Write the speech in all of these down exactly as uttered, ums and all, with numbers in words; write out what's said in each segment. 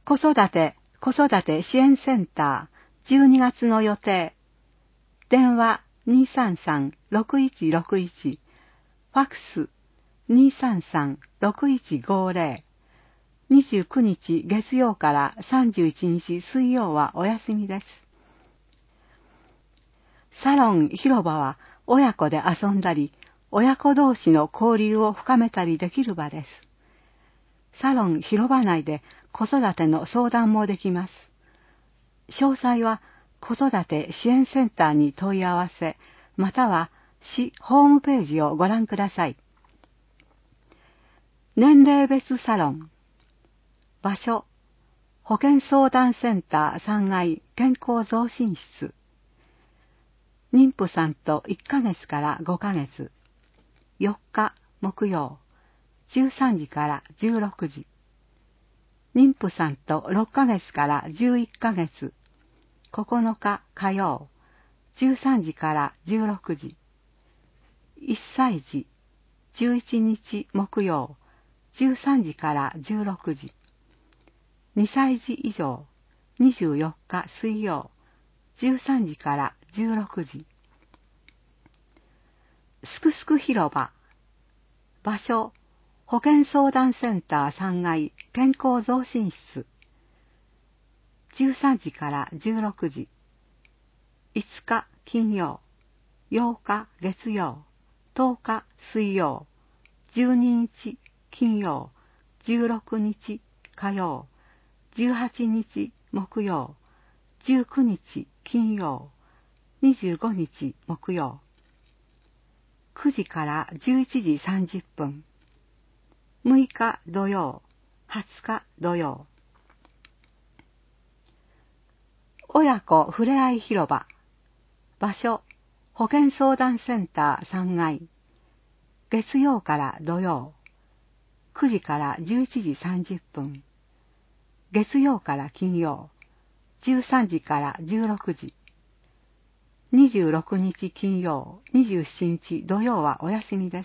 子育て、子育て支援センターじゅうにがつの予定。電話 にーさんさん ろくいちろくいち、ファックス にーさんさん ろくいちごぜろ、にじゅうくにち月曜からさんじゅういちにち水曜はお休みです。サロン広場は親子で遊んだり、親子同士の交流を深めたりできる場です。サロン広場内で子育ての相談もできます。詳細は子育て支援センターに問い合わせ、または市ホームページをご覧ください。年齢別サロン。場所、保健相談センターさんがい健康増進室。妊婦さんといっかげつからごかげつ。よっか木曜、じゅうさんじからじゅうろくじ。妊婦さんとろっかげつからじゅういっかげつ。ここのか火曜、じゅうさんじからじゅうろくじ。いっさい児、じゅういちにち木曜、じゅうさんじからじゅうろくじ。にさい児以上、にじゅうよっか水曜、じゅうさんじからじゅうろくじ。すくすく広場。場所、保健相談センターさんがい健康増進室。じゅうさんじからじゅうろくじ。いつか金曜、ようか月曜、とおか水曜、じゅうににち金曜、じゅうろくにち火曜、じゅうはちにち木曜、じゅうくにち金曜、にじゅうごにち木曜。くじからじゅういちじさんじゅっぷん。むいか土曜、はつか土曜。親子ふれあい広場。場所、保健相談センターさんがい。月曜から土曜。くじからじゅういちじさんじゅっぷん。月曜から金曜。じゅうさんじからじゅうろくじ。にじゅうろくにち金曜、にじゅうしちにち土曜はお休みです。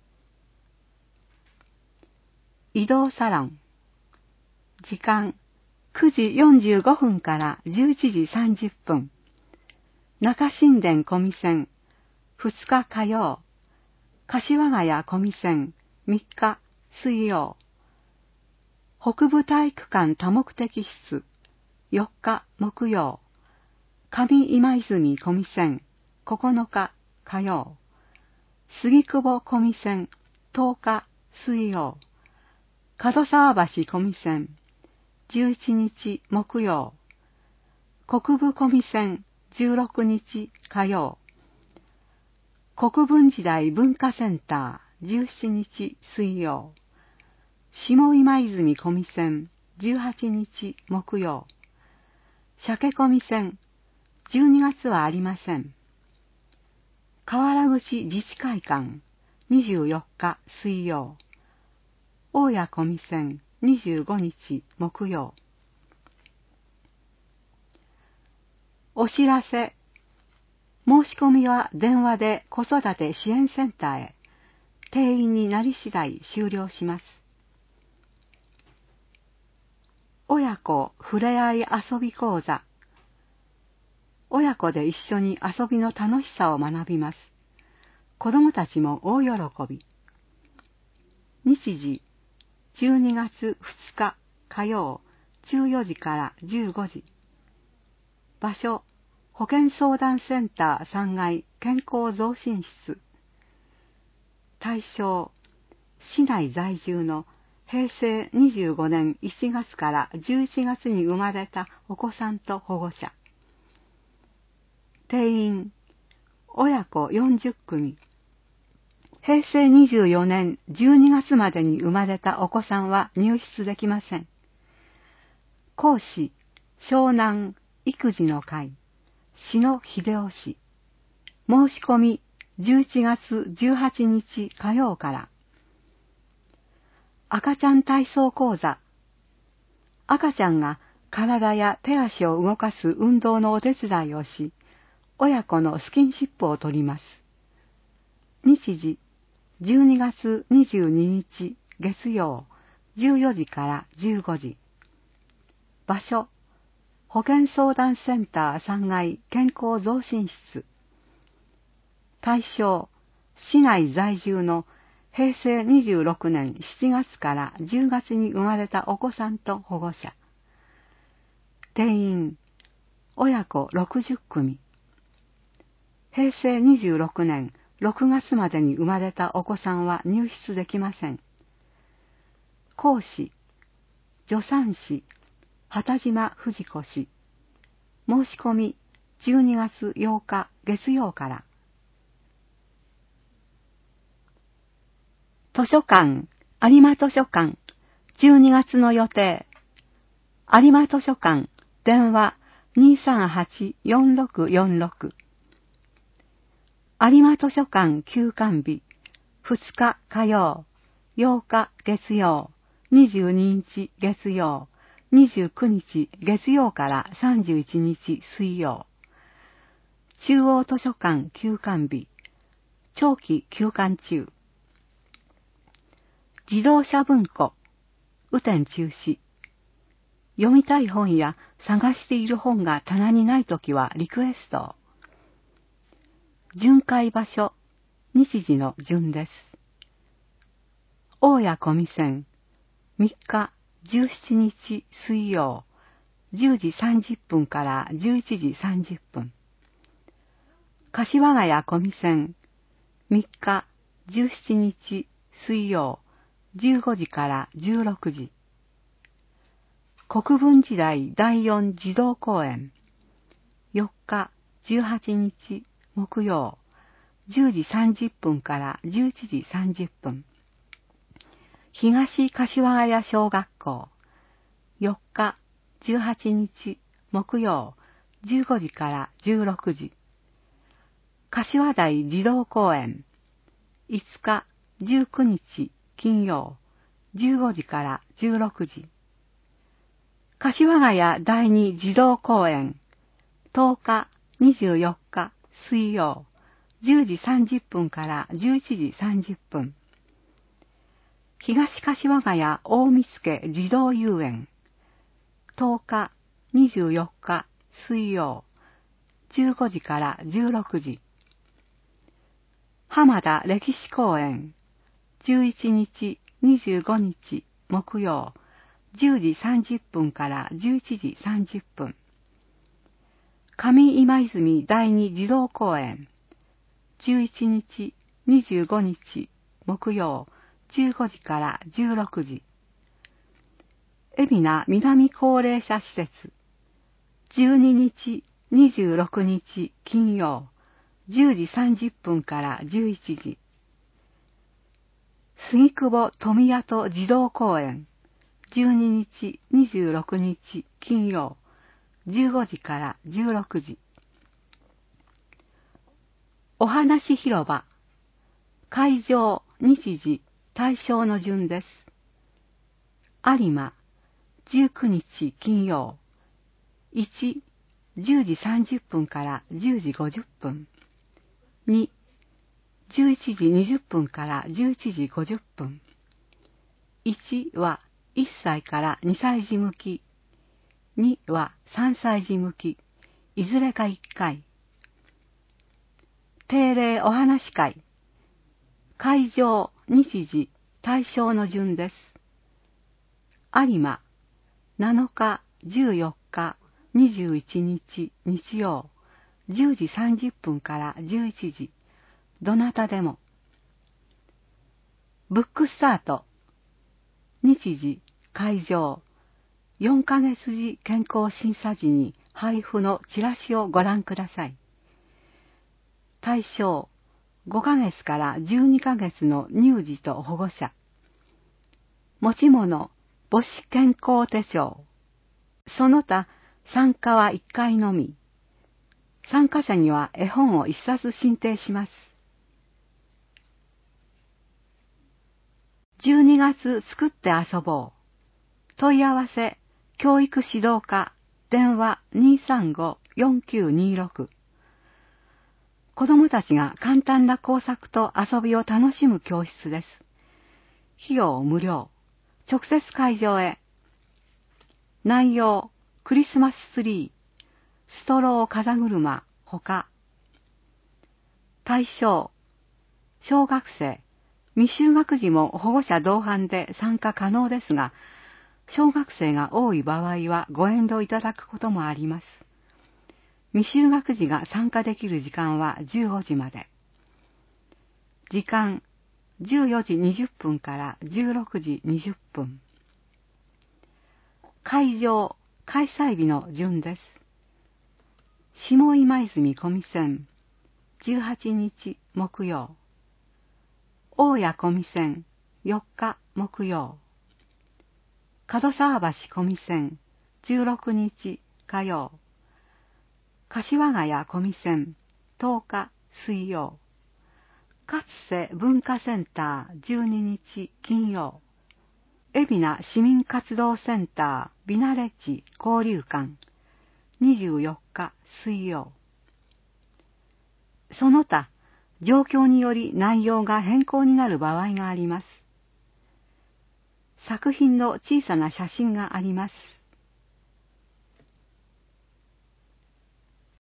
移動サロン。時間、くじよんじゅうごふんからじゅういちじさんじゅっぷん。中新田小見線、ふつか火曜。柏ヶ谷小見線、みっか水曜。北部体育館多目的室、よっか木曜。上今泉小見線、ここのか火曜。杉久保小見線、とおか水曜。門沢橋小見線、じゅういちにち木曜。国分小見線、じゅうろくにち火曜。国分時代文化センター、じゅうしちにち水曜。下今泉小見線、じゅうはちにち木曜。鮭小見線、じゅうにがつはありません。河原口自治会館、にじゅうよっか水曜。大谷小見線、にじゅうごにち木曜。お知らせ。申し込みは電話で子育て支援センターへ。定員になり次第終了します。親子ふれあい遊び講座。親子で一緒に遊びの楽しさを学びます。子供たちも大喜び。日時、じゅうにがつふつか火曜、じゅうよじからじゅうごじ。場所、保健相談センターさんがい健康増進室。対象、市内在住のへいせいにじゅうごねんいちがつからじゅういちがつに生まれたお子さんと保護者。定員、親子よんじゅっくみ。へいせいにじゅうよねんじゅうにがつまでに生まれたお子さんは入室できません。講師、湘南育児の会、篠秀夫氏。申し込み、じゅういちがつじゅうはちにち火曜から。赤ちゃん体操講座。赤ちゃんが体や手足を動かす運動のお手伝いをし、親子のスキンシップを取ります。日時、じゅうにがつにじゅうににち月曜、じゅうよじからじゅうごじ。 場所、保健相談センターさんがい健康増進室。対象、市内在住のへいせいにじゅうろくねんしちがつからじゅうがつに生まれたお子さんと保護者。定員、親子ろくじゅっくみ。へいせいにじゅうろくねんろくがつまでに生まれたお子さんは入室できません。講師、助産師、畑島藤子氏。申し込み、じゅうにがつようか月曜から。図書館、有馬図書館、じゅうにがつの予定。有馬図書館、電話 にーさんはち よんろくよんろく。有馬図書館休館日、ふつか火曜、ようか月曜、にじゅうににち月曜、にじゅうくにち月曜からさんじゅういちにち水曜。中央図書館休館日、長期休館中。自動車文庫、雨天中止。読みたい本や探している本が棚にないときはリクエストを。巡回場所、日時の順です。大谷小見線、みっかじゅうしちにち水曜、じゅうじさんじゅっぷんからじゅういちじさんじゅっぷん。柏ヶ谷小見線、みっかじゅうしちにち水曜、じゅうごじからじゅうろくじ。国分寺台だいよん児童公園、よっかじゅうはちにち木曜、じゅうじさんじゅっぷんからじゅういちじさんじゅっぷん。東柏ヶ谷小学校、よっかじゅうはちにち木曜、じゅうごじからじゅうろくじ。柏台児童公園、いつかじゅうくにち金曜、じゅうごじからじゅうろくじ。柏ヶ谷第二児童公園、とおかにじゅうよっか水曜、じゅうじさんじゅっぷんからじゅういちじさんじゅっぷん。東柏ヶ谷大見附児童遊園、とおかにじゅうよっか水曜、じゅうごじからじゅうろくじ。浜田歴史公園、じゅういちにちにじゅうごにち木曜、じゅうじさんじゅっぷんからじゅういちじさんじゅっぷん。上今泉第二児童公園、じゅういちにちにじゅうごにち木曜、じゅうごじからじゅうろくじ。海老名南高齢者施設、じゅうににちにじゅうろくにち金曜、じゅうじさんじゅっぷんからじゅういちじ。杉久保富谷児童公園、じゅうににちにじゅうろくにち金曜、じゅうごじからじゅうろくじ。お話広場、会場、日時、対象の順です。有馬、じゅうくにち金曜、いち、じゅうじさんじゅっぷんからじゅうじごじゅっぷん。に、じゅういちじにじゅっぷんからじゅういちじごじゅっぷん。いちはいっさいからにさい児向き。にはさんさい児向き。いずれかいっかい。定例お話会。会場、日時、対象の順です。有馬、なのか、じゅうよっか、にじゅういちにち日曜、じゅうじさんじゅっぷんからじゅういちじ。どなたでも。ブックスタート。日時、会場。よんかげつ時健康審査時に配布のチラシをご覧ください。対象、ごかげつからじゅうにかげつの乳児と保護者。持ち物、母子健康手帳。その他、参加はいっかいのみ。参加者には絵本をいっさつ進呈します。じゅうにがつ作って遊ぼう。問い合わせ、教育指導課、電話 にーさんご よんきゅうにろく。子供たちが簡単な工作と遊びを楽しむ教室です。費用無料。直接会場へ。内容、 クリスマスツリー、ストロー風車、ほか。対象、小学生、未就学児も保護者同伴で参加可能ですが、小学生が多い場合はご遠慮いただくこともあります。未就学児が参加できる時間はじゅうごじまで。時間、じゅうよじにじゅっぷんからじゅうろくじにじゅっぷん。会場、開催日の順です。下今泉小見線、じゅうはちにち木曜。大谷小見線、よっか木曜。門沢橋小見線、じゅうろくにち火曜。柏ヶ谷小見線、とおか水曜。勝瀬文化センター、じゅうににち金曜。海老名市民活動センター、ビナレッジ交流館、にじゅうよっか水曜。その他、状況により内容が変更になる場合があります。作品の小さな写真があります。